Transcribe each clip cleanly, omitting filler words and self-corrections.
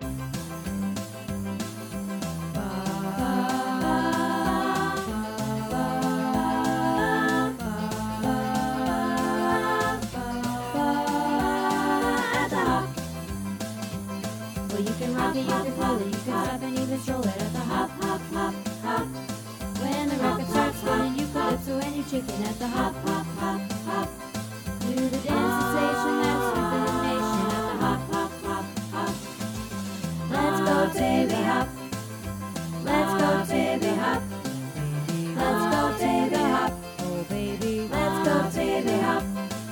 At the hop. Well, you can rock it, you can pull it, you can stop and even stroll it at the hop, hop, hop, hop. When the record starts spinning, you calypso and you chicken at the hop, hop, hop, hop. Do the dance sensation that's strengthened the nation at the hop, hop, hop, hop. Let's go Tibby hop. Let's go Tibby hop. Let's go Tibby hop. Oh baby, let's go Tibby hop.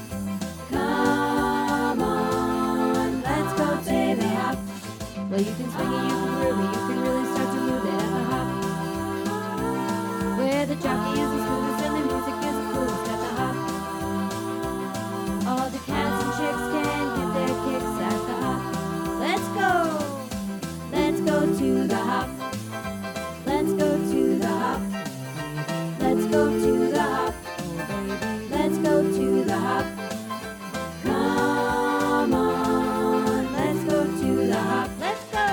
Come on, let's go Tibby hop. Well, you can swing it, you can groove it, you can really start to move it at the hop. Where the jockey is the smoothest and the music is the coolest at the hop. All the cats and chicks can get their kicks at the hop. Let's go! Let's go to the hop. Let's go to the hop. Let's go to the hop. Let's go to the hop. Come on, let's go to the hop. Let's go!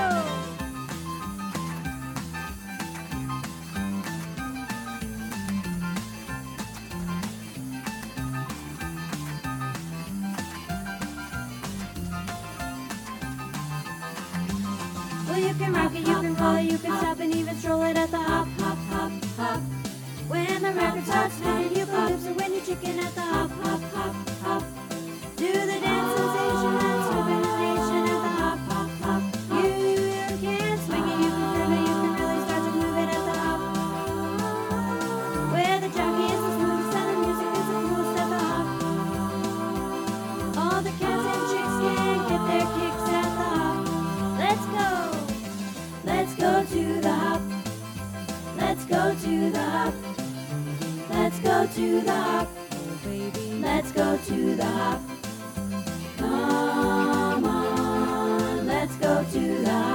Well, you can rock it, you can roll it, you can stop and even stroll it at the hop, hop, hop, hop. When the record starts spinning, you calypso when you chicken at the hop, hop, hop, hop. Do the dance sensation that's moving the nation at the hop, hop, hop. You can swing it, you can groove it, you can really start to move it at the hop. Where the jockey is the smoothest and the music is the coolest at the hop. All the cats and chicks can get their kicks at the hop. Let's go! Let's go to the hop. Let's go to the hop. Let's go to the hop. Let's go to the hop. Come on, let's go to the hop.